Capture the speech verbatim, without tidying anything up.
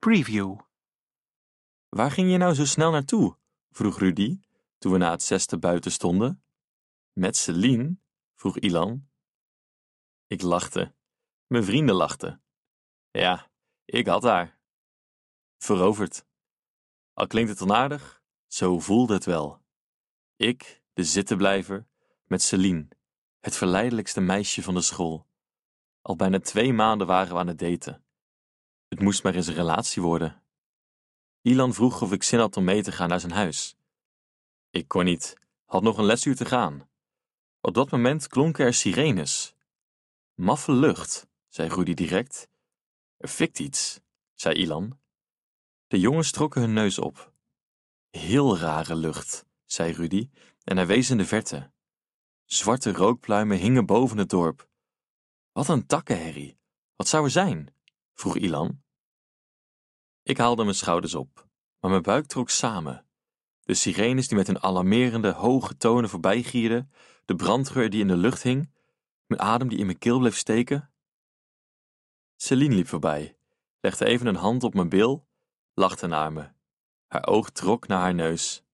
preview. Waar ging je nou zo snel naartoe? Vroeg Rudy, toen we na het zesde buiten stonden. Met Celine? Vroeg Ilan. Ik lachte. Mijn vrienden lachten. Ja, ik had haar. Veroverd. Al klinkt het onaardig, zo voelde het wel. Ik, de zittenblijver, met Celine, het verleidelijkste meisje van de school. Al bijna twee maanden waren we aan het daten. Het moest maar eens een relatie worden. Ilan vroeg of ik zin had om mee te gaan naar zijn huis. Ik kon niet, had nog een lesuur te gaan. Op dat moment klonken er sirenes. Maffe lucht, zei Rudy direct. Er fikt iets, zei Ilan. De jongens trokken hun neus op. Heel rare lucht, zei Rudy en hij wees in de verte. Zwarte rookpluimen hingen boven het dorp. Wat een takkenherrie. Wat zou er zijn? Vroeg Ilan. Ik haalde mijn schouders op, maar mijn buik trok samen. De sirenes die met hun alarmerende, hoge tonen voorbijgierden, de brandgeur die in de lucht hing, mijn adem die in mijn keel bleef steken. Celine liep voorbij, legde even een hand op mijn bil, lachte naar me. Haar oog trok naar haar neus.